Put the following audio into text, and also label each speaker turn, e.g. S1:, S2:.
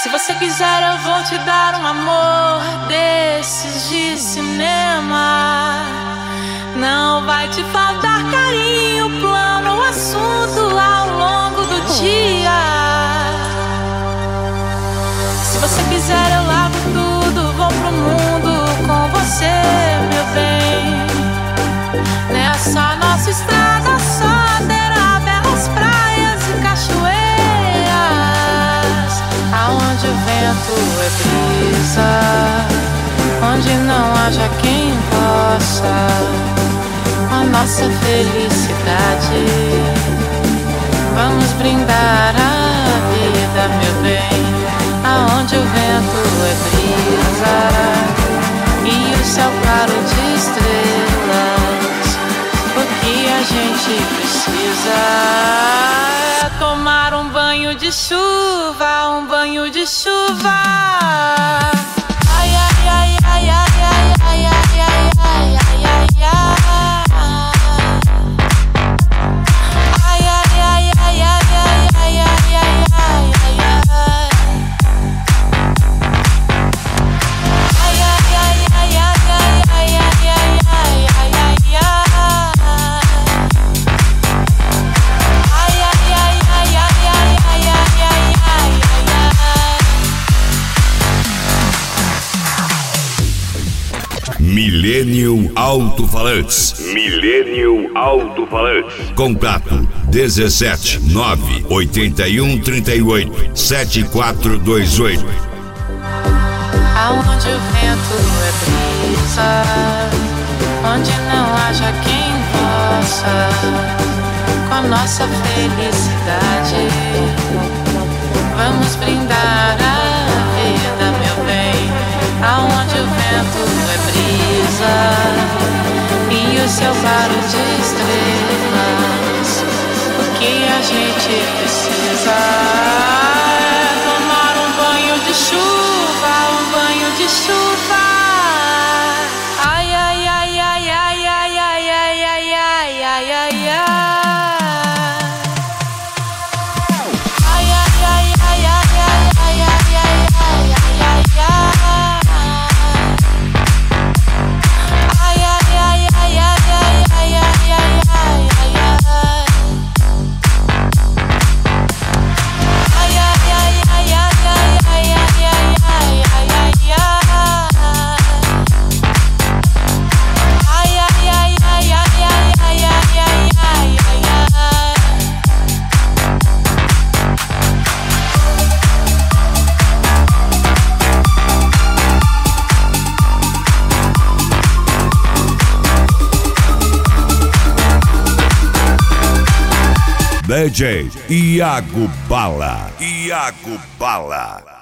S1: Se você quiser eu vou te dar um amor desses de cinema. Não vai te faltar carinho, plano, assunto ao longo do dia. Se você quiser eu largo tudo, vou pro mundo com você, meu bem. Nessa nossa estrada só terá belas praias e cachoeiras, aonde o vento é brisa, onde não haja quem possa a nossa felicidade. Vamos brindar a vida, meu bem, aonde o vento é brisa e o céu claro de estrelas. O que a gente precisa é tomar um banho de chuva, um banho de chuva. Ai, ai, ai, ai, ai, ai, ai, ai, ai, ai, ai, ai, ai.
S2: Millennium Alto-Falantes. Millennium Alto-Falantes. Contato 17 9 81 38 7428.
S1: Aonde o vento é brisa, onde não haja quem possa com a nossa felicidade. Vamos brindar a vida, meu bem, aonde o vento é brisa e o céu claro de estrelas. O que a gente precisa é tomar um banho de chuva, um banho de chuva. Ai, ai, ai, ai, ai, ai, ai, ai, ai, ai, ai, ai, ai.
S2: DJ Iago Bala. Iago Bala.